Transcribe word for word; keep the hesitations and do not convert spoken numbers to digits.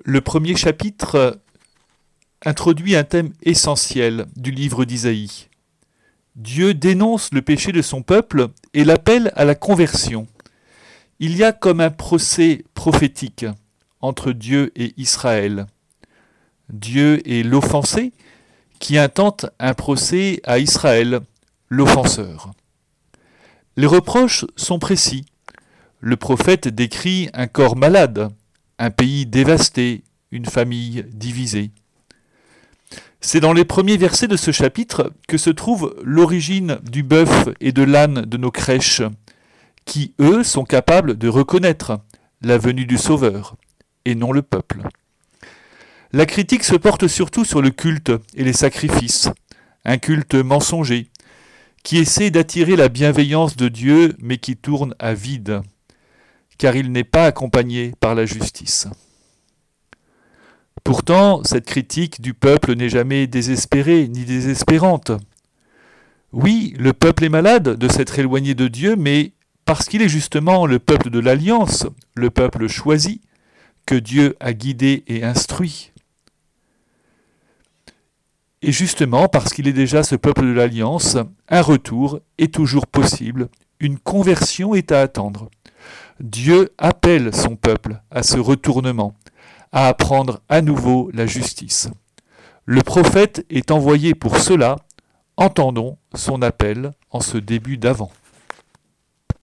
Le premier chapitre introduit un thème essentiel du livre d'Isaïe. Dieu dénonce le péché de son peuple et l'appelle à la conversion. Il y a comme un procès prophétique entre Dieu et Israël. Dieu est l'offensé qui intente un procès à Israël, l'offenseur. Les reproches sont précis. Le prophète décrit un corps malade, un pays dévasté, une famille divisée. C'est dans les premiers versets de ce chapitre que se trouve l'origine du bœuf et de l'âne de nos crèches, qui, eux, sont capables de reconnaître la venue du Sauveur, et non le peuple. La critique se porte surtout sur le culte et les sacrifices, un culte mensonger, qui essaie d'attirer la bienveillance de Dieu, mais qui tourne à vide, car il n'est pas accompagné par la justice. Pourtant, cette critique du peuple n'est jamais désespérée ni désespérante. Oui, le peuple est malade de s'être éloigné de Dieu, mais parce qu'il est justement le peuple de l'Alliance, le peuple choisi, que Dieu a guidé et instruit. Et justement, parce qu'il est déjà ce peuple de l'Alliance, un retour est toujours possible, une conversion est à attendre. Dieu appelle son peuple à ce retournement, à apprendre à nouveau la justice. Le prophète est envoyé pour cela. Entendons son appel en ce début d'Avent.